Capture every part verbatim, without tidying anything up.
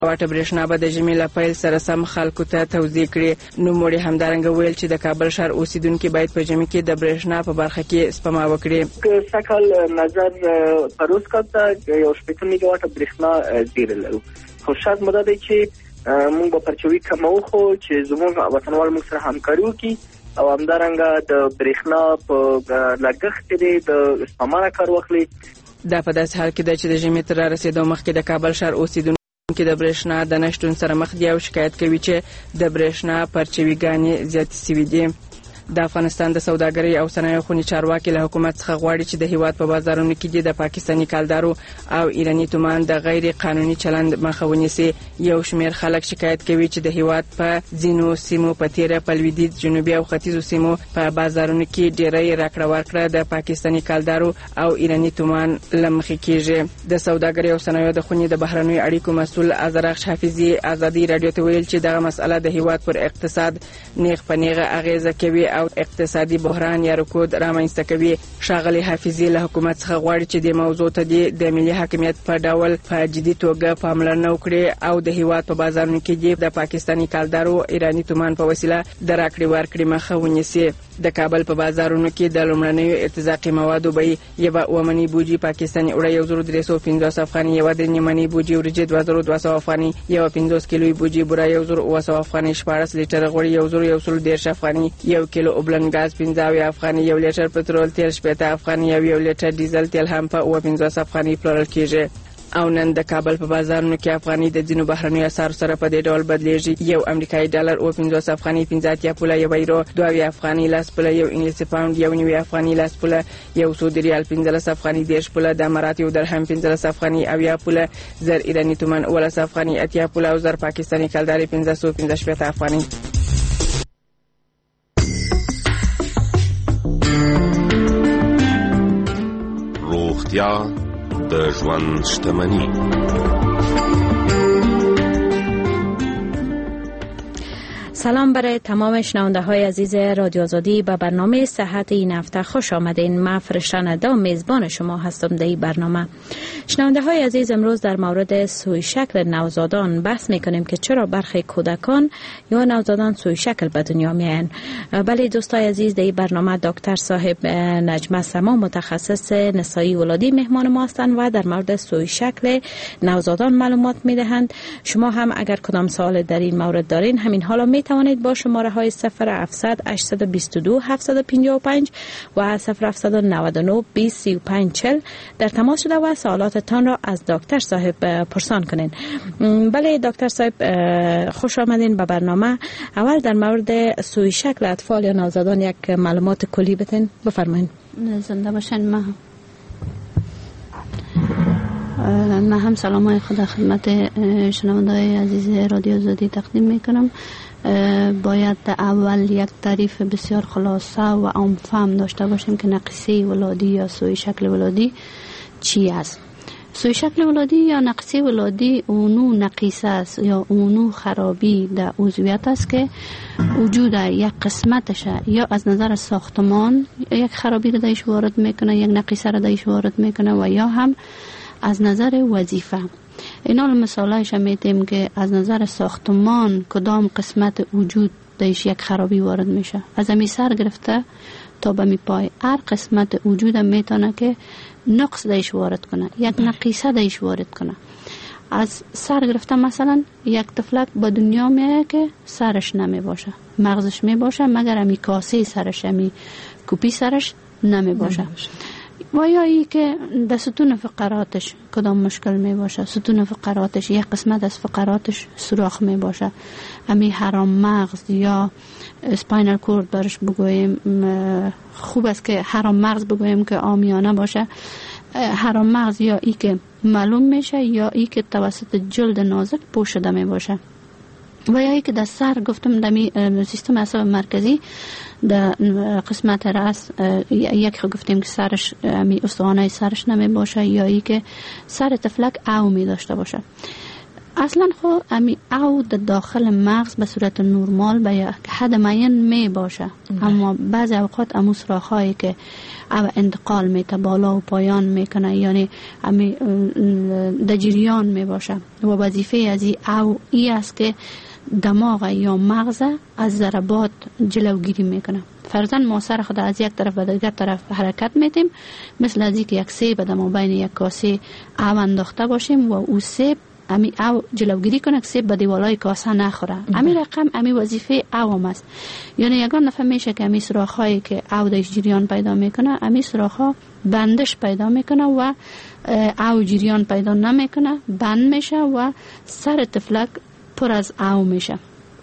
واټه برېښنا به د ژمي له پیل سره سم خلکو ته توزیع کړي. نوموړي همدارنګه ویل چې د کابل ښار اوسیدونکي باید په ژمي کې د برېښنا په برخه کې سپما وکړي. سږ نظر پروز کړه یو شپږ میگا واټه برېښنا زیره لرو، خو شرط مو دا دی چې موږ به پرچوي کمو خو چې زموږ وطنوال موږ سره همکاري وکړي او همدارنګه د برېښنا په لګښت کې د سپما کار واخلي. دا په داسې حال کې ده چې د ژمي تر رارسېدو مخکې د کابل ښار اوسیدونکي کې د برېښنا د نشتون سره مخ دي او شکایت کوي چې د برېښنا پرچويګانې زیاتې شوي دي. د افغانستان د سوداګرۍ او صنایعو خونې چارواکي له حکومت څخه غواړي چې د هیواد په بازارونو کې د پاکستاني کالدارو او ایراني تومان د غیر قانوني چلند مخه ونیسي. یو شمېر خلک شکایت کوي چې د هیواد په ځینو سیمو په تیره په لویدیځ، جنوبي او ختیځو سیمو په بازارونو کې ډېری راکړه ورکړه د پاکستاني کالدارو او ایراني تومان له مخې کېږي. د سوداګرۍ او صنایعو د خونې د بهرنیو اړیکو مسؤل ازرخش حافظي ازادي رادیو ته ویل چې دغه مسأله د هیواد پر اقتصاد نیغ په نیغه اغیزه کوي او اقتصادي بحران یا رکود رامنځته کوي. ښاغلي حافظي له حکومت څخه غواړي چې د موضوع ته د ملي حاکمیت په ډول په جدي توګه پاملرنه وکړي او د هیواد په بازارونو کې د پاکستاني کالدارو ایراني تومان په وسیله د راکړې ورکړې مخه ونیسي. د کابل په بازارونو کې د لومړنیو ارتزاقي موادو بیې یوه اومني بوجي پاکستاني اوړه یو زر درې سوه پنځوس افغاني، یوه درې نیمني بوجي وریجې دوه زره دوه سوه افغاني، یوه پنځوس کیلوي بوجي بوره یو زر اوه سوه افغاني، شپاړس لیټره غوړي یو زر یو سل دېرش افغاني، یو کیلو اوبلن ګاز پنځه اویا افغاني، یو لیټر پټرول تیل شپېته افغاني او یو لیټر ډیزل تیل هم په اوه پنځوس افغاني پلورل کېږي. او نن د کابل په بازارونو کې افغاني د ځینو بهرنیو اسعارو سره په دې ډول بدلیږي. یو امریکایي ډالر اوه پنځوس افغاني، پنځه اتیا پوله، یو یورو دوه اویا افغاني لس پوله، یو انګلیسي پاوند یو نوي افغاني لس پوله، یو سعودي ریال پنځلس افغاني دېرش پوله، د امارات یو درهم پنځلس افغاني اویا پوله، زر ایراني تومان اوولس افغاني اتیا پوله او زر پاکستاني کالداري پنځه سوه پنځه شپېته افغاني. روغتیا د ژوند شتمني. سلام برای تمام شنونده های عزیز رادیو آزادی. به برنامه صحت این هفته خوش آمدین. من فرشته ندا میزبان شما هستم در این برنامه. شنونده های عزیز، امروز در مورد سوی شکل نوزادان بحث میکنیم که چرا برخی کودکان یا نوزادان سوی شکل به دنیا میان. بله دوستای عزیز، در این برنامه دکتر صاحب نجمه سما متخصص نسایی ولادی مهمان ما هستند و در مورد سوی شکل نوزادان معلومات میدهند. شما هم اگر کدام سوال در این مورد دارین، همین حالا می توانید با شماره های صفر هفتصد هشتصد و بیست و دو هفتصد و پنجاه و پنج و صفر هفتصد و نود و نه بیست سی و پنج چهل در تماس شده و سوالاتتان را از دکتر صاحب پرسان کنین. بله دکتر صاحب، خوش آمدین به برنامه. اول در مورد سوی شکل اطفال یا نوزادان یک معلومات کلی بتین، بفرمایید. زنده باشین. ما من هم سلام خدا خدمت شنونده های عزیز رادیو آزادی تقدیم میکنم. باید اول یک تعریف بسیار خلاصه و عام‌فهم داشته باشیم که نقصی ولادی یا سوی شکل ولادی چی است. سوی شکل ولادی یا نقصی ولادی اونو نقیصه است یا اونو خرابی در عضویت است که وجود یک قسمتش یا از نظر ساختمان یک خرابی را درش وارد میکنه، یک نقیصه را درش وارد میکنه و یا هم از نظر وظیفه. اینا مثالایش میتیم که از نظر ساختمان کدام قسمت وجود درش یک خرابی وارد میشه. از امی سر گرفته تا به می پای هر قسمت وجود میتونه که نقص درش وارد کنه، یک نقیصه درش وارد کنه. از سر گرفته مثلا یک طفلک به دنیا میایه که سرش نمی باشه، مغزش می باشه مگر امی کاسه سرش، امی کوپی سرش نمی باشه. و یا ای که در ستون فقراتش کدام مشکل می باشه، ستون فقراتش یک قسمت از فقراتش سوراخ می باشه، امی حرام مغز یا اسپاینال کورد برش بگوییم، خوب است که حرام مغز بگوییم که عامیانه باشه. حرام مغز یا ای که معلوم میشه یا ای که توسط جلد نازک پوشیده می باشه. و یا ای که در سر گفتم دمی سیستم اعصاب مرکزی در قسمت راس یک گفتیم که سرش می استخوانای سرش نمی باشه یا ای که سر طفلک او می داشته باشه. اصلا خو امی او در داخل مغز به صورت نرمال به یک حد معین می باشه، اما بعضی اوقات امو سراخایی که او انتقال میته بالا و پایان میکنه، یعنی امی در جریان می باشه و وظیفه از ای او ای است که دماغ یا مغز از ضربات جلوگیری میکنه. فرضاً ما سر خود از یک طرف به دیگر طرف حرکت میتیم، مثل از اینکه یک سیب در مابین یک کاسه او انداخته باشیم و او سیب امی او جلوگیری کنه که سیب به دیوالای کاسه نخوره. امی رقم امی وظیفه او هم است. یعنی یگان دفعه میشه که امی سراخایی که او دایش جریان پیدا میکنه، امی سراخا بندش پیدا میکنه و او جریان پیدا نمیکنه، بند میشه و سر تفلک پر از او میشه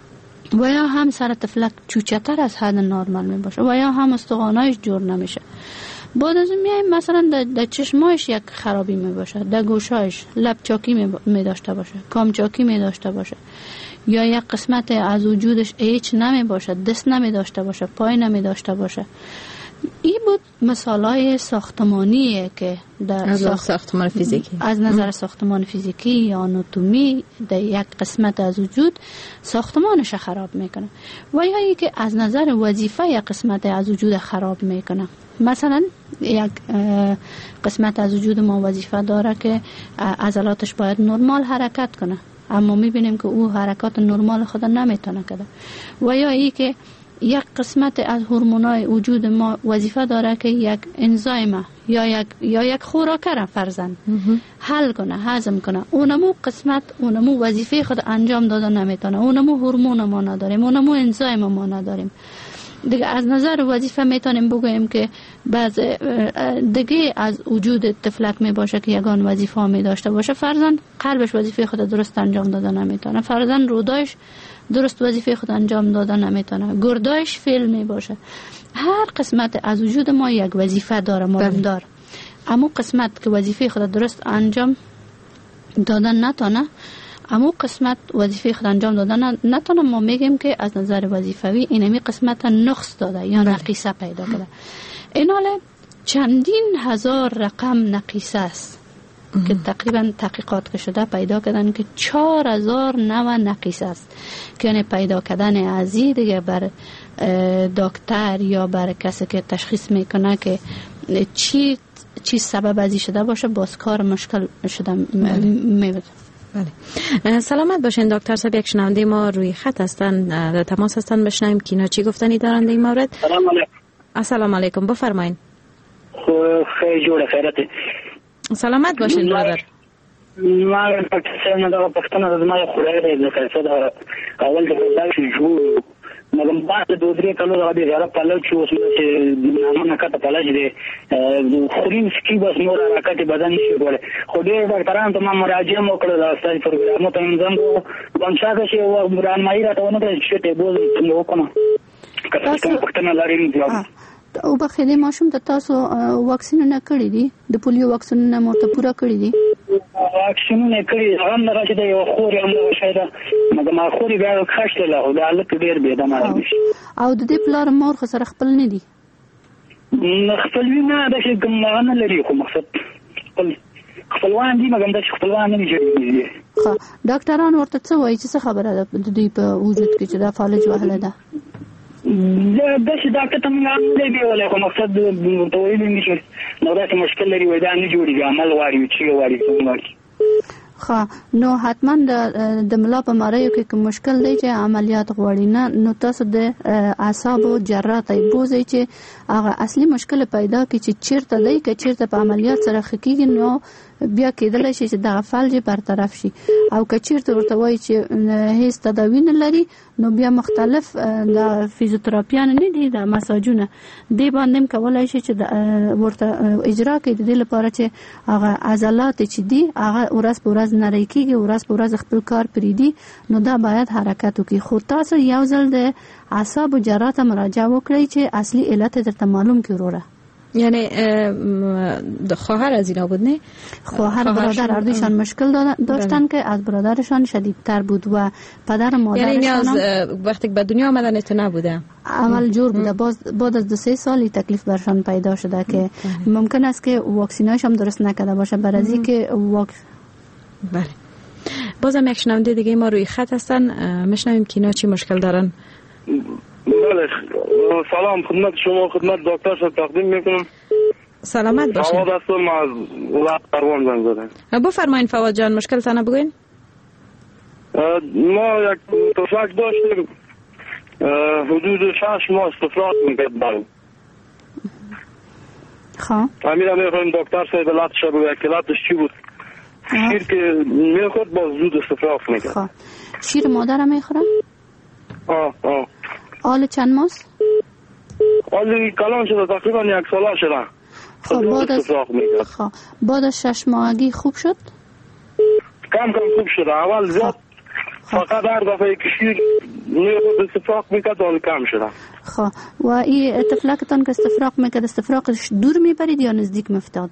و یا هم سر تفلک چوچتر از حد نرمال می باشه و یا هم استخوانایش جور نمیشه. بعد از اون میایم مثلا در چشمایش یک خرابی می باشه، در گوشایش لب چاکی می داشته باشه، کام چاکی می داشته باشه، یا یک قسمت از وجودش هیچ نمی باشه، دست نمی داشته باشه، پای نمی داشته باشه. این بود مثالای ساختمانیه که در از ساخت... ساختمان فیزیکی از نظر ام. ساختمان فیزیکی یا آناتومی در یک قسمت از وجود ساختمانش خراب میکنه و یا ای که از نظر وظیفه یک قسمت از وجود خراب میکنه. مثلا یک قسمت از وجود ما وظیفه داره که عضلاتش باید نرمال حرکت کنه، اما میبینیم که او حرکات نرمال خود نمیتونه کنه. و یا ای که یک قسمت از هورمونای وجود ما وظیفه داره که یک انزایم یا یک یا یک خوراک را فرضاً حل کنه، هضم کنه، اونمو قسمت اونمو وظیفه خود انجام داده نمیتونه، اونمو هورمون ما نداریم، اونمو انزایم ما نداریم. دیگه از نظر وظیفه میتونیم بگوییم که بعض دیگه از وجود تفلک می باشه که یگان وظیفه می داشته باشه. فرضاً قلبش وظیفه خود درست انجام داده نمیتونه، فرضاً رودایش درست وظیفه خود انجام داده نمیتونه، گردایش فیل می باشه. هر قسمت از وجود ما یک وظیفه داره، مهمدار. اما قسمت که وظیفه خود درست انجام دادن نتونه، اما قسمت وظیفه خود انجام دادن نتونه، ما میگیم که از نظر وظیفوی اینمی قسمت نقص داده یا نقیصه پیدا کرده. این حاله چندین هزار رقم نقیصه است که تقریبا تحقیقات که شده پیدا کردن که چهار هزار نوع نقیصه است که یعنی پیدا کردن ازی دیگه بر دکتر یا بر کسی که تشخیص میکنه که چی چی سبب ازی شده باشه باز کار مشکل شده میبود. بله. سلامت باشین دکتر صاحب. یک شنونده ما روی خط هستن، در تماس هستن، بشنویم که اینا چی گفتنی دارن در این مورد. سلام علیکم. السلام علیکم، بفرمایید. خیلی جوړه خیرته. سلامت باشین برادر. ما څنګه دا پښتنه د ما خورای دی د څه دا اول د بازار شو جوړ مګم بعد د دوه کلو د دې غره په لږ شو چې نه کته په لږ دی خورین سکی بس نور حرکت بدن نشي کولای. خو ډېر ډاکټرانو ته ما مراجعه وکړه د استاد پروګرام ته نظم بنشاګه چې و برانمایي راټونه چې ته بوز نو کوم کله پښتنه لري جواب او بخیده ماشوم ته تاسو واکسینونه کړی دي؟ د پولیو واکسینونه مرته پورا کړی دي؟ واکسینونه کړی هم نه راځي د یو خور هم نه شاید مګر ما خوري بیا خښته له او د الک ډیر به د مارګ او د دې پلار مور خو سره خپل نه دي؟ خپل نه د شي کوم نه لري خو مقصد خپل خپلوان دي مګر د خپلوان نه جوړیږي. ښه ډاکټران ورته څه وایي چې څه خبره ده د دې په وجود کې چې دا فالج وهله ده؟ د شي ډاکټر ته موږ نه دی ولې خو مقصد د تویل نشي نو دا مشکل لري وای دا نه جوړیږي عمل واري چې واري څنګه. خا نو حتما د د ملا په مریو کې کوم مشکل دی چې عملیات غواړي نه نو تاسو د اعصابو جراحت ای بوزي چې هغه اصلي مشکل پیدا کی چې چیرته دی که چیرته په عملیات سره خکېږي نو بیا کېدل شي چې د فلج برطرف شي او که چیرته ورته وایي چې هیڅ تداوی نه لري نو بیا مختلف د فیزیوتراپیان نه دي د مساجونه دی باندې کولای شي چې ورته اجرا کوي د دې لپاره چې هغه عضلات چې دي هغه ورځ په ورځ نری کېږي، ورځ په ورځ خپل کار پریدي، نو دا باید حرکت وکړي. خو تاسو یو ځل د اعصابو جراحت ته مراجعه وکړئ چې اصلي علت درته معلوم کړي وروره. یعنی خواهر از اینا بود نه؟ خواهر برادر اردوشان مشکل داشتن که از برادرشان شدیدتر بود و پدر مادرشان یعنی از وقتی به دنیا آمدن تو نبوده؟ اول جور بوده، باز بعد از دو سه سالی تکلیف برشان پیدا شده که ممکن است که واکسینایش هم درست نکرده باشه برای که واکس. بله بازم یک شنونده دیگه ما روی خط هستن، میشنویم که اینا چی مشکل دارن. بله، سلام خدمت شما، خدمت دکتر صاحب تقدیم میکنم. سلامت باشین. فواد هستم از ولایت قروان زنگ زدم. بفرمایین فواد جان، مشکلتان بگوین. ما یک تفلک داشتیم حدود شش ماه استفراغ میکرد برم. خب همین هم میخوایم دکتر صاحب علتش بگوید که علتش چی بود؟ شیر که میخورد باز زود استفراغ میکرد. خب شیر مادر هم میخوره؟ آه آه آل چند ماست؟ آل کلان شده، تقریبا یک ساله شده. خب بعد از خب بعد از شش ماهگی خوب شد؟ کم کم خوب شده. اول زیاد فقط هر دفعه که شیر میخورد استفراغ میکرد آن کم شده. خب و این تفلکتان که استفراغ میکرد استفراغش دور میبرید یا نزدیک میفتاد؟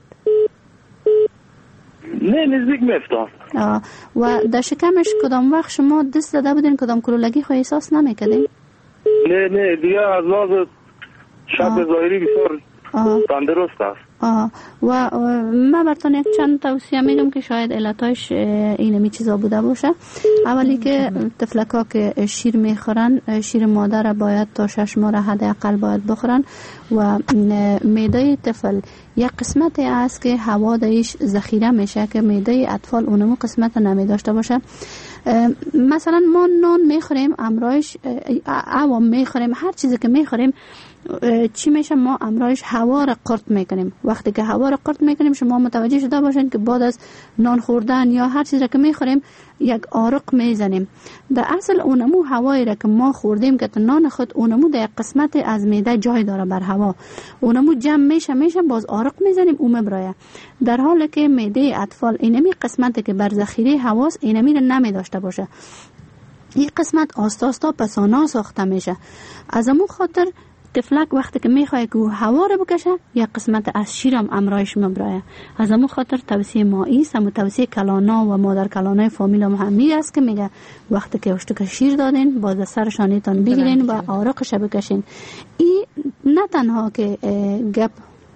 نه نزدیک میفتاد. و در شکمش کدام وقت شما دست داده بودین کدام کلولگی خو احساس نمیکردین؟ نه نه دیگه از لحاظ شکل ظاهری بسیار تندرست است. آه. و, و من براتون یک چند توصیه میگم که شاید علتاش اینمی چیزا بوده باشه. اولی که طفلکا که شیر میخورن، شیر مادر باید تا شش ماه حداقل باید بخورن و معده طفل یک قسمتی است که هوا درش ذخیره میشه که معده اطفال اونمو قسمت نمی داشته باشه. مثلا ما نان میخوریم امرایش عوام میخوریم، هر چیزی که میخوریم چی میشه؟ ما امرایش هوا را قرط میکنیم. وقتی که هوا را قرط میکنیم شما متوجه شده باشین که بعد از نان خوردن یا هر چیزی که میخوریم یک آرق میزنیم. در اصل اونمو هوایی را که ما خوردیم که نان خود اونمو در قسمت از معده جای داره بر هوا، اونمو جمع میشه میشه باز آرق میزنیم اون مبرایه. در حالی که معده اطفال اینمی قسمتی که بر ذخیره هواست اینمی را نمی داشته باشه. این قسمت آستا آستا پسانا ساخته میشه. از امو خاطر طفلک وقتی که میخواد که هوا رو بکشه یک قسمت از شیرم امرایش مبرایه. از امو خاطر توصیه ما ایست، همون توصیه کلانا و مادر کلانای فامیل هم همی است که میگه وقتی که اشتک شیر دادین باز سر شانیتان بگیرین و آرقش بکشین. این نه تنها که گپ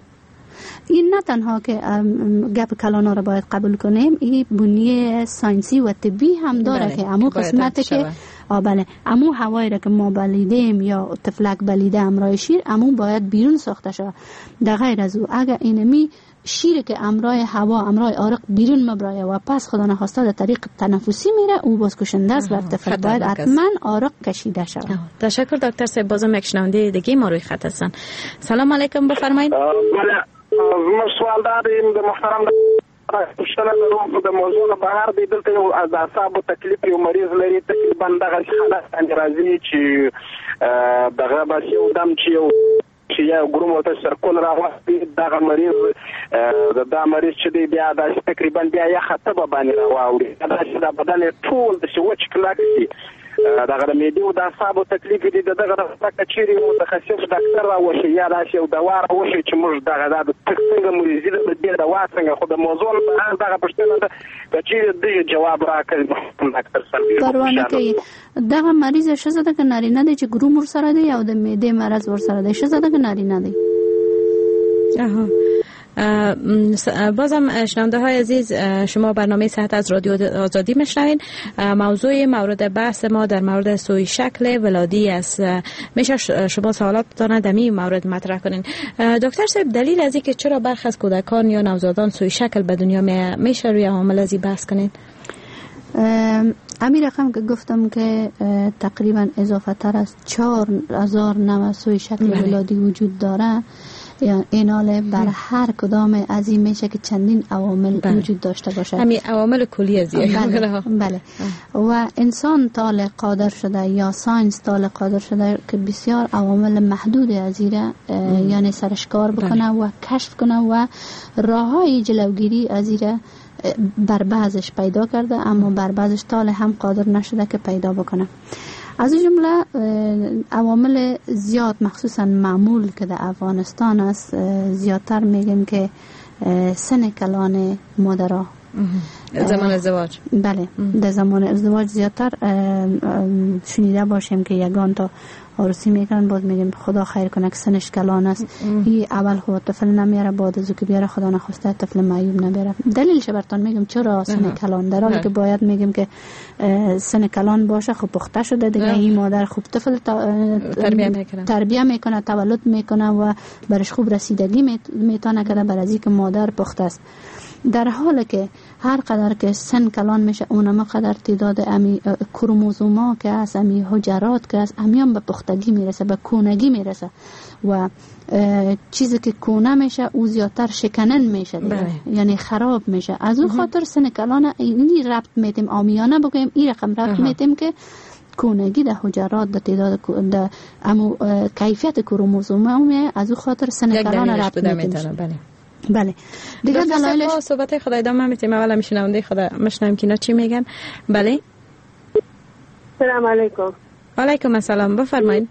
این نه تنها که گپ کلانا رو باید قبول کنیم، این بنیه ساینسی و طبی هم داره بله. که امو قسمتی که بله امو هوایی را که ما بلیدیم یا طفلک بلیده امرای شیر امو باید بیرون ساخته شود. در غیر از او اگر اینمی شیر که امرای هوا امرای آرق بیرون مبرایه و پس خدا نخواسته در طریق تنفسی میره او باز کشنده است و طفل باید حتما آرق کشیده شود. تشکر دکتر صاحب. بازم یک شنونده دیگه ما روی خط هستن. سلام علیکم، بفرمایید. بله ما سوال داریم به محترم پوښتنه لرم د موضوع نه بهر دی دلته یو د اعصابو تکلیف یو مریض لري تقریبا دغه حالت باندې راځي چې دغه بس یو دم چې یو چې یو ګروم ته سرکول راوځي دغه مریض دا مریض چې دی بیا د تقریبا بیا یا خطبه باندې راوړي دا چې د بدن ټول د شوچ کلاک شي دغه د معدې او د اعصابو تکلیف دي دغه د کچيري متخصص ډاکټر راوشي یا راشي او دوا راوشي چې موږ دغه د څنګه مریض د دې دوا څنګه خو د موضوع په دغه پښتنه د کچيري د جواب راکړي ډاکټر صاحب پروانه کوي دغه مریض شزه د نارینه دی چې ګروم ور سره دی او د معدې مرز ور سره دی شزه د نارینه دی. آها بازم شنونده های عزیز، شما برنامه صحت از رادیو آزادی میشنوین. موضوع مورد بحث ما در مورد سوی شکل ولادی است. میشه شما سوالاتتان در این مورد مطرح کنین. دکتر صاحب دلیل از اینکه چرا برخی از کودکان یا نوزادان سوی شکل به دنیا می میشه روی عامل ازی بحث کنین؟ امی رقم که گفتم که تقریبا اضافه تر از چهار هزار نوع سوی شکل ولادی وجود داره. یا ایناله بر هر کدام از این میشه که چندین عوامل بله. وجود داشته باشه. همین عوامل کلی از این بله. بله. و انسان طالع قادر شده یا ساینس طالع قادر شده که بسیار عوامل محدود از این یعنی سرش کار بکنه بله. و کشف کنه و راههای جلوگیری از این بر بعضش پیدا کرده، اما بر بعضش طالع هم قادر نشده که پیدا بکنه. از جمله عوامل زیاد مخصوصا معمول که در افغانستان است زیادتر میگیم که سن کلان مادرها زمان ازدواج. بله در زمان ازدواج زیادتر شنیده باشیم که یگان تا عروسی میکنن، باز میگیم خدا خیر کنه که سنش کلان است، این اول خود طفل نمیاره، بعد از که بیاره خدا نخواسته طفل معیوب نبیاره. دلیلش براتون میگم چرا سن کلان، در حالی که باید میگیم که سن کلان باشه، خب پخته شده دیگه، این مادر خوب طفل تربیه میکنه تربیه میکنه تولد میکنه و برش خوب رسیدگی میتونه کنه، بر از اینکه مادر پخته است. در حالی که هر قدر که سن کلان میشه اونم قدر تعداد امی کروموزوما که از امی حجرات که از امیان به پختگی میرسه، به کونگی میرسه و چیزی که کونه میشه او زیادتر شکنن میشه دیگه. یعنی خراب میشه. از اون خاطر سن کلان اینی ربط میتیم آمیانه بگویم، این رقم ربط میتیم که کونگی در حجرات در تعداد در امو کیفیت کروموزوما از اون خاطر سن کلان ربط میتیم. بله بله دیگه دلایلش صحبت خدا ادامه میتیم. اولا میشنونده خدا مشنم که اینا چی میگن. بله سلام علیکم. علیکم السلام، بفرمایید.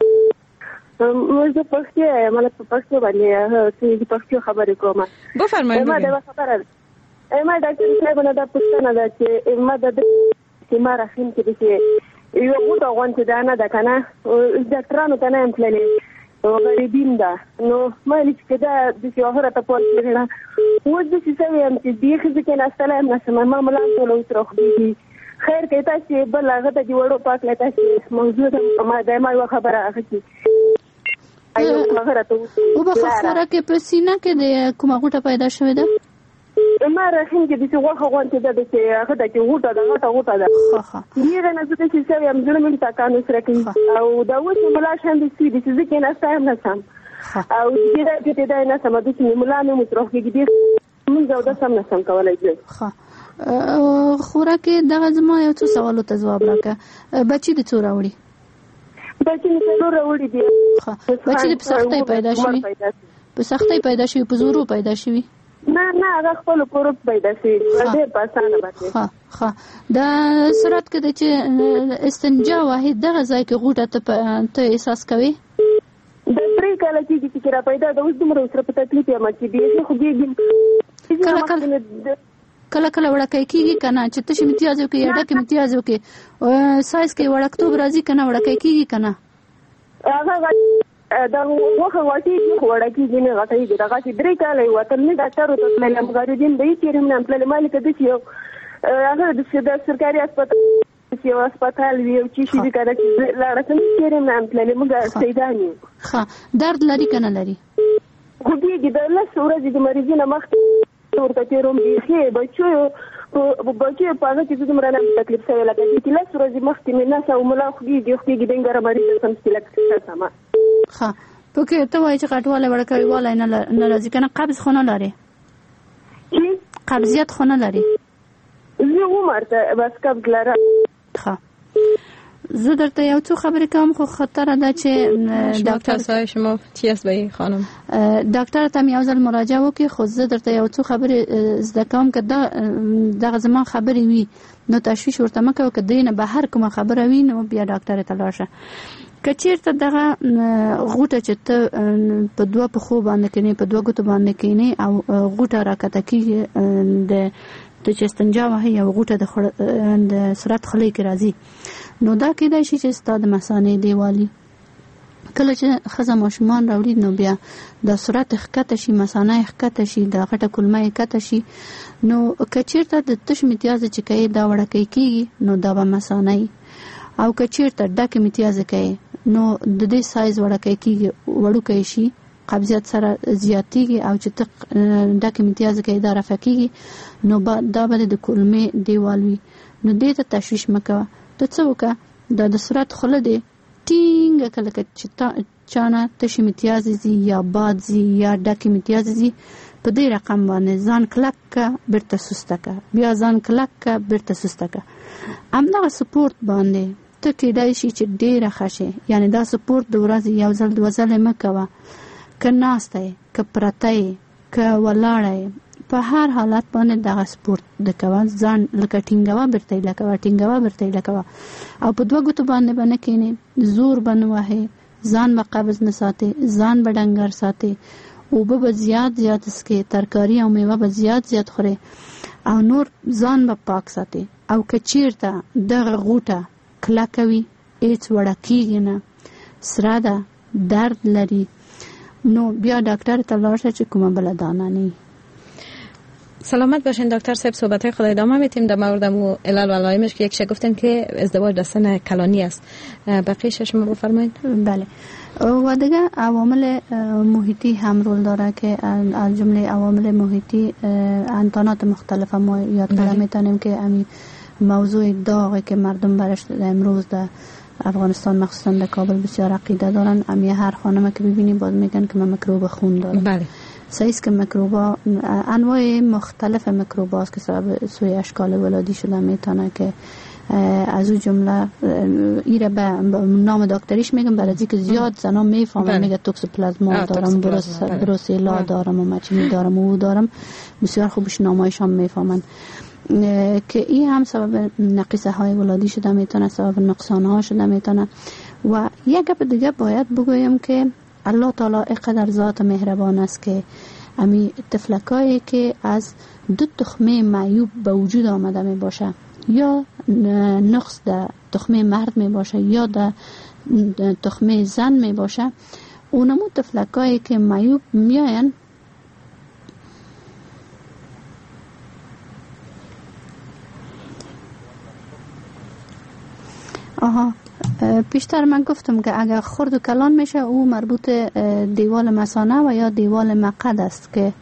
موضوع پختی مال پختی باندې چې پختی خبرې کوم. بفرمایید. ما دا خبره ما دا چې څنګه دا پښتنه دا چې ما دا چې ما راخیم کې چې یو غوډه غونډه ده نه ده کنه ډاکټرانو ته نه امپللې غریبین ده نو ما لیک کې دا د شهرت په پور کې نه و د څه سوي چې دی خزه کې نستلم نسمه ما ملان ټول ترخ دي خیر کې تاسو بل هغه ته جوړو پاک لته چې موضوع ما دایمه یو خبره اخلي ایو خبره ته او په خبره کې په سینه کې د کومه غوټه پیدا شوې ده ما راخین کې د څه وخت غونډه ده چې هغه د غوټه ده غټه غوټه ده ها ها یې نه زه چې سوي هم زړه مې تاکانو سره کوي او دا اوس ملا شاند سي دي چې ځکه نه ستایم نه سم او دې دا چې دا نه سم د چې ملا مې متروخ کې دي موږ دا سم نه سم کولای شي. ها خوراکه دغه زما یو څه سوالو ته جواب راکړه. بچی د څو راوړي؟ بچی د څو راوړي دي. ها بچی د سختۍ پیدا شوی؟ په سختۍ پیدا شوی په زورو پیدا شوی؟ نه نه هغه خپل کورپ پیدا شي ډېر پاسانه باندې. ها ها دا سرعت کې د چې استنجا واحد دغه ځای کې غوټه ته ته احساس کوي د پرې کله چې چې را پیدا د اوس دومره سره په تکلیف یم چې دې خو دې کله کله کله کله وړکې کیږي کنه چې تاسو امتیاز وکي یا ډکه امتیاز وکي سایز کې وړکتوب راځي کنه وړکې کیږي کنه هغه دا وخه واټي وړکې دې نه غټي دا چې درې کاله یو تل نه ډاکټر ته ملم غاریدین دی چې موږ خپل مالک د یو هغه د سرکاري هسپتال چې هسپتال ویو چې شي کړه چې لا رسمي چې موږ خپل موږ سیدانی ها درد لري کنه لري خو دې د له سورې د مریضینه مخ ورته تیروم دي چې بچو په بچو په هغه کې زموږ نه تکلیف سوي لکه چې له سورې مخ کې نه سو ملا خو دې خو دې دنګره مریض سم سلیکټ سما ها پکې ته وایي چې کټواله وړکوي والای نه نه راځي کنه قبض خو نه لري چې قبضیت خو نه لري زه عمرته بس قبض لرم. ها زه درته یو څه خبرې کوم خو خطر ده چې ډاکټر صاحب شما چی است به خانم ډاکټر ته یو ځل مراجعه وکړي خو زه درته یو څه خبرې زده کوم که دا دغه زما خبرې وي نو تشویش ورته مه کوه که دینه به هر کومه خبره وي نو بیا ډاکټر ته لاړ شه. که چیرته دغه غوټه چې ته په دوه پښو باندې کینې په دوه ګوتو باندې کینې او غوټه راکته کېږي د ته چې استنجا وهې یو غوټه د صورت خولې کې راځي نو دا کېدای شي چې ستا د مثانې دیوالي کله چې ښځه ماشومان راوړي نو بیا د صورت ښکته شي مثانه یې ښکته شي د غټه کلمه یې ښکته شي نو که چیرته د تش امتیاز چې کوي دا وړکی کېږي نو دا به مثانه یي او که چیرته ډک امتیاز کوي نو د دې سایز وړکی کېږي وړوکی شي قبضیت سره زیاتیږي او چې ته ډک امتیاز کوي دا رفع کېږي نو دا به د کلمې دیوال وي نو دې ته تشویش مه کوه. ته څه وکړه دا د صورت خوله دی ټینګه کله که چې چانه تش امتیاز ځي یا باد ځي یا ډک امتیاز ځي په دې رقم باندې ځان کلک که بیرته سسته که بیا ځان کلک که بیرته سسته که همدغه سپورت باندې ته کېدای شي چې ډېره ښه شي. یعنې دا سپورت د ورځې یو ځل دوه ځلې مه کوه که ناسته یې که پرته یې که ولاړه یې په هر حالت باندې دغه سپورت د کوه ځان لکه ټینګوه بیرته یې لکوه ټینګوه بیرته یې لکوه او په دوه ګوتو باندې به نه کښېنې زور به نه وهې ځان به قبض نه ساتې ځان به ډنګر ساتې اوبه به زیات زیات څښې ترکاري او میوه به زیات زیات خورې او نور ځان به پاک ساتي. او که چیرته دغه غوټه کلکوي هیڅ وړه کېږي نه، سره ده، درد لري، نو بیا دکتر ته لاړ شه چې کومه بله دانه نه. سلامت باشین دکتر صاحب. صحبت های خود ادامه میتیم در مورد و علل و علائمش که یکشه گفتن که ازدواج در سن کلانی است، بقیه‌اش شما بفرمایید. بله. و دیگه عوامل محیطی هم رول داره که از جمله عوامل محیطی انتانات مختلف ما یاد کنیم. میتونیم که امی موضوع داغی که مردم برش امروز در افغانستان مخصوصا در کابل بسیار عقیده دارن، امی هر خانم که ببینی باز میگن که من میکروب خون دارم. بله. سایز که میکروبا انواع مختلف میکروبا است که سبب سوی اشکال ولادی شده میتونه که از او جمله ایره به نام دکتریش میگم برای اینکه زیاد زنا میفهمن میگه توکسوپلازما دارم، بروس بروسیلا دارم و مچنی دارم و او دارم، بسیار خوبش نامایش هم میفهمن که این هم سبب نقیصه های ولادی شده میتونه، سبب نقصان ها شده میتونه. و یک گپ دیگه باید بگویم که الله تعالی اقدر ذات مهربان است که امی تفلکایی که از دو تخمه معیوب به وجود آمده می باشه، یا نقص در تخمه مرد می باشه یا در تخمه زن می باشه، اونمو تفلکایی که معیوب میاین آها پیشتر من گفتم که اگر خرد و کلان میشه او مربوط دیوال مثانه و یا دیوال مقعد است که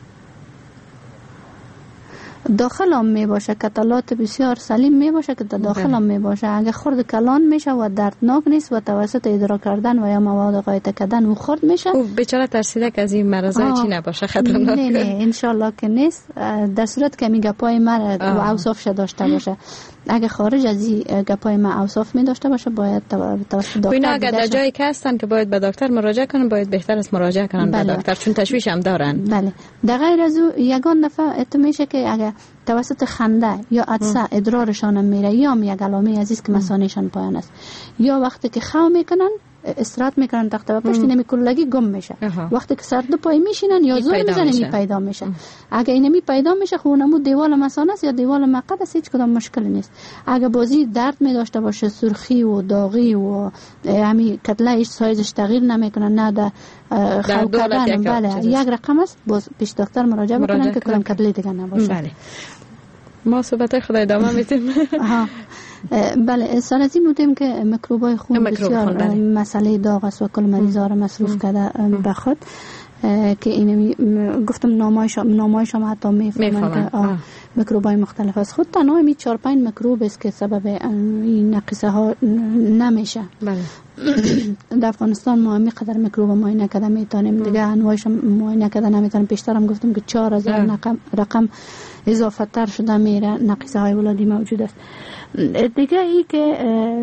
داخل هم می باشه، کتلات بسیار سلیم می باشه که داخل هم می باشه. اگر خرد کلان میشه و دردناک نیست و توسط ادرار کردن و یا مواد غایطه کردن او خرد میشه، او بیچاره ترسیده که از این مرضای چی نباشه خطرناک. نه نه انشالله که نیست، در صورت که می گپای مرد و اوصافش داشته باشه. اگه خارج از این گپای ما اوصاف می داشته باشه باید توسط دکتر. اینا اگر در جایی که هستن که باید به دکتر مراجعه کنن، باید بهتر است مراجعه کنن به دکتر، چون تشویش هم دارن. بله. در غیر از او یگان دفعه اتو میشه که اگر توسط خنده یا عطسه ادرارشان میره یا هم یک علامه عزیز که مثانهشان پایان است، یا وقتی که خو میکنن استراحت میکنن تخت و پشت نمی کلگی گم میشه، وقتی که سر دو پای میشینن یا زور میزنن می پیدا میشه. اگه اینمی پیدا میشه خب اونمو دیوال مثانه است یا دیوال مقعد است، هیچ کدام مشکل نیست. اگه بازی درد می داشته باشه، سرخی و داغی و همین کتله ایش سایزش تغییر نمیکنه، نه در خو کردن، بله یک رقم است، باز پیش دکتر مراجعه بکنن که کدام کتله دیگه نباشه. بله. ما صحبت خدا ادامه میدیم. بله سر از این بودیم که میکروبای خون بسیار مسئله داغ است و کل مریضا را مصروف کرده به خود، که این گفتم نامایش نامایش هم حتی میفهمن که میکروبای مختلف است. خود تنها می چهار پنج میکروب است که سبب این نقیصه ها نمیشه. بله. در افغانستان ما همی قدر میکروب معاینه کرده میتونیم، دیگه انواعش معاینه کرده نمیتونیم. پیشترم گفتم که چهار هزار رقم رقم اضافه تر شده میره نقیصه های ولادی موجود است. دیگه ای که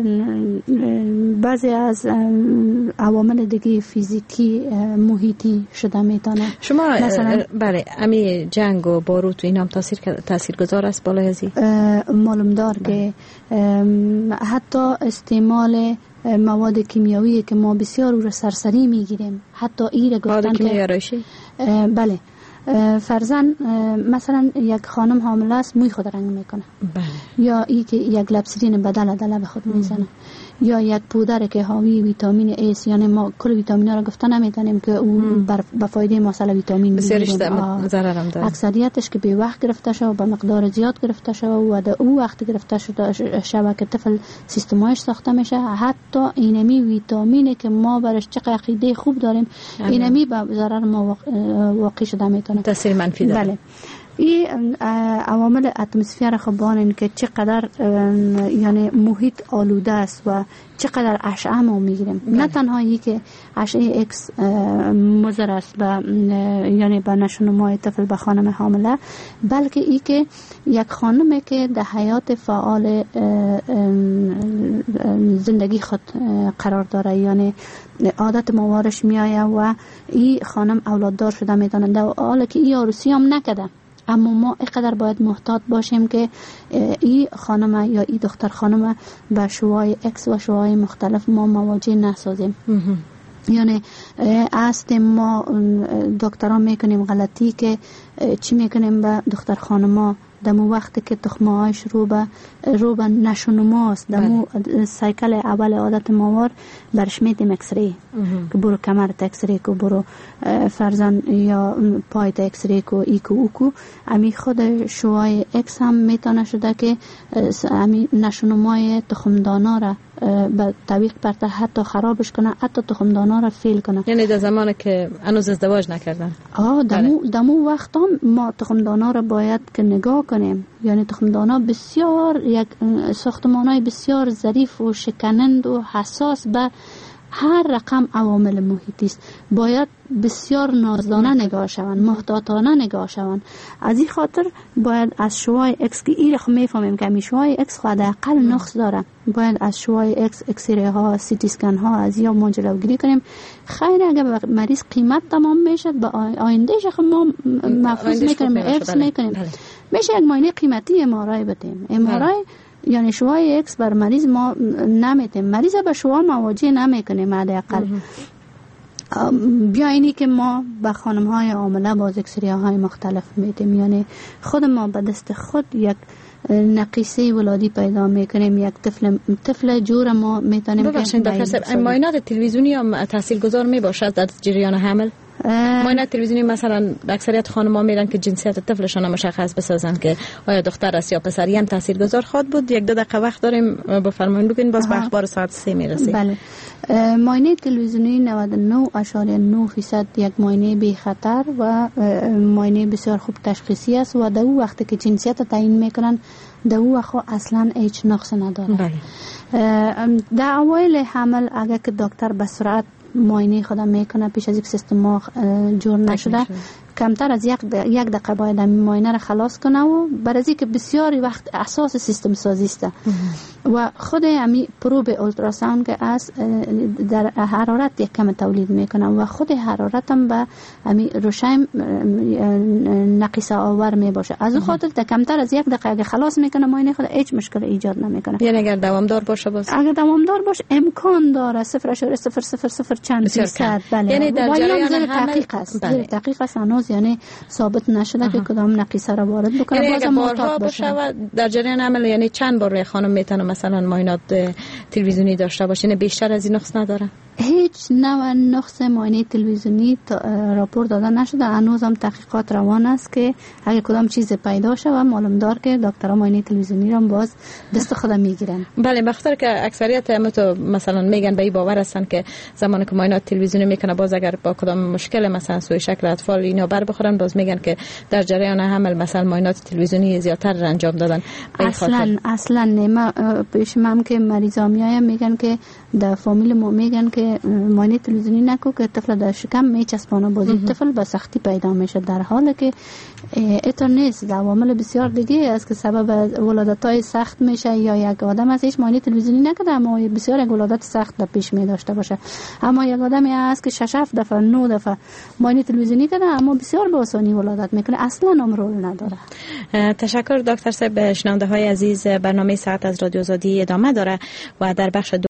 بعضی از عوامل دیگه فیزیکی محیطی شده میتونه. شما مثلا بله امی جنگ و باروت و این هم تاثیر تاثیرگذار است بالای ازی؟ معلوم دار که حتی استعمال مواد کیمیایی که ما بسیار او را سرسری میگیریم، حتی این را گفتن که بله فرزن مثلا یک خانم حامله است موی خود رنگ میکنه، بله. یا ای که یک لبسرین بدل دل به خود میزنه، یا یک پودر که حاوی ویتامین ایس، یعنی ما کل ویتامینا را گفته نمیتونیم که اون به فایده مثلا ویتامین بسیارش ضرر هم داره. اکثریتش که به وقت گرفته شده و به مقدار زیاد گرفته شده و در او وقت گرفته شده شبه که طفل سیستمایش ساخته میشه، حتی اینمی ویتامینی که ما برش چه عقیده خوب داریم اینمی به ضرر ما واقع شده میتونه، تاثیر منفی داره. بله. این عوامل اتمسفر خبان که چقدر یعنی محیط آلوده است و چقدر اشعه ما میگیریم. نه تنها این که اشعه اکس مضر است به یعنی به نشونمای طفل به خانم حامله، بلکه این که یک خانمی که در حیات فعال زندگی خود قرار داره، یعنی عادت موارش میایه و این خانم اولاددار شده میتونه، در حالی که این عروسی هم نکده، اما ما اینقدر باید محتاط باشیم که این خانم یا این دختر خانم به شوهای اکس و شوهای مختلف ما مواجه نسازیم. یعنی است ما دکتران میکنیم غلطی که چی میکنیم به دختر خانما دمو وقتی که تخمه‌هاش رو به رو به نشونماست دمو سایکل اول عادت ماوار برش میدیم اکسری که برو کمر اکسری کو برو فرزن یا پای اکسری کو ایکو اوکو امی خود شوهای اکس هم میتونه شده که امی نشونمای تخمدانا را به طبیق پرته حتی خرابش کنه، حتی تخمدانا را فیل کنه. یعنی در زمانی که هنوز ازدواج نکردن. آه دمو دمو وقت هم ما تخمدانا را باید که نگاه کنیم. یعنی تخمدانا بسیار یک ساختمانای بسیار ظریف و شکنند و حساس به هر رقم عوامل محیطی است. باید بسیار نازدانه نگاه شوند، محتاطانه نگاه شوند. از این خاطر باید از شوهای اکس که این رخ میفهمیم که شوهای اکس خود اقل نقص داره، باید از شوهای اکس اکسری ها، سی تی اسکن ها از یا ما جلوگیری کنیم. خیر اگر مریض قیمت تمام میشد با آینده شخ ما محفوظ میکنیم، افس میکنیم. میشه یک معاینه قیمتی ام آر آی بدیم. ام آر آی یعنی شوهای اکس بر مریض ما نمیتیم، مریض به شوها مواجه نمیکنیم حداقل. بیا اینی که ما به خانم های عامله باز اکسری های مختلف میدیم، یعنی خود ما به دست خود یک نقیصه ولادی پیدا میکنیم، یک طفل طفل جور ما میتونیم. ببخشید دکتر صاحب، معاینات تلویزیونی هم تاثیرگذار میباشد در جریان حمل؟ معاینات تلویزیونی مثلا اکثریت خانم‌ها میرن که جنسیت طفلشون مشخص بسازن که آیا دختر است یا پسر، هم تاثیرگذار خواهد بود. یک دو دقیقه وقت داریم، بفرمایید بگین باز به اخبار ساعت سه میرسیم. بله، معاینه تلویزیونی نود و نه اشاریه نه درصد یک معاینه بی خطر و معاینه بسیار خوب تشخیصی است و در او وقتی که جنسیت تعیین میکنن در او وقت اصلا هیچ نقص نداره. بله. در اوایل حمل اگر که دکتر به سرعت معاینه خودم میکنه پیش از یک سیستم جور نشده، کمتر از یک یک دقیقه باید این معاینه را خلاص کنه و برای که بسیاری وقت اساس سیستم سازی است و خود امی پروب اولتراساوند که از در حرارت یک کم تولید میکنه و خود حرارت هم به امی روشن نقیصه آور میباشه. از اون خاطر تا کمتر از یک دقیقه اگه خلاص میکنه معاینه خود هیچ مشکل ایجاد نمیکنه. یعنی اگر دوامدار باشه باز اگر دوامدار باشه امکان داره صفر اشاره صفر صفر صفر چند درصد. بله، یعنی در جریان تحقیق است. بله. تحقیق است هنوز یعنی ثابت نشده که کدام نقیصه را وارد بکنه. یعنی اگر بارها باشه و در جریان عمل یعنی چند بار خانم میتونه مثلا معاینات تلویزیونی داشته باشه؟ یعنی بیشتر از این نقص نداره؟ هیچ نوع نقص معاینه تلویزیونی راپور داده نشده. هنوز هم تحقیقات روان است که اگر کدام چیز پیدا شه و معلوم دار که دکترها معاینه تلویزیونی را باز دست خودم میگیرن. بله، بخاطر که اکثریت همتو مثلا میگن به این باور هستن که زمانی که معاینات تلویزیونی میکنه باز اگر با کدام مشکل مثلا سوی شکل اطفال اینا بر بخورن باز میگن که در جریان حمل مثلا معاینات تلویزیونی زیادتر انجام دادن. اصلا اصلا نه. ما پیش من که مریضا میایم میگن که در فامیل ما میگن که معاینه تلویزیونی نکو که طفل در شکم میچسبانه، بازی طفل به سختی پیدا میشه، در حالی که اینطور نیست. عوامل بسیار دیگه است که سبب ولادت‌های سخت میشه یا یک آدم از هیچ معاینه تلویزیونی نکرده اما بسیار یک ولادت سخت در پیش می داشته باشه. اما یک آدمی است که شش هفت دفعه نه دفعه معاینه تلویزیونی کرده اما بسیار به آسانی ولادت میکنه، اصلا هم رول نداره. تشکر دکتر صاحب. شنونده های عزیز، برنامه ساعت از رادیو آزادی ادامه داره و در بخش